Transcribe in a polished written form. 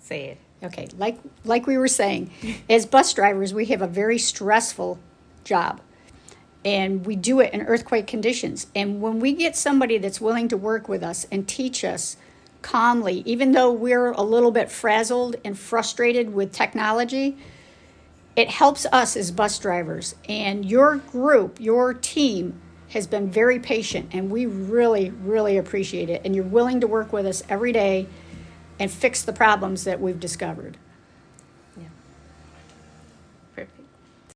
Say it. Okay, like we were saying, as bus drivers, we have a very stressful job. And we do it in earthquake conditions. And when we get somebody that's willing to work with us and teach us calmly, even though we're a little bit frazzled and frustrated with technology, it helps us as bus drivers. And your group, your team, has been very patient, and we really, really appreciate it. And you're willing to work with us every day and fix the problems that we've discovered.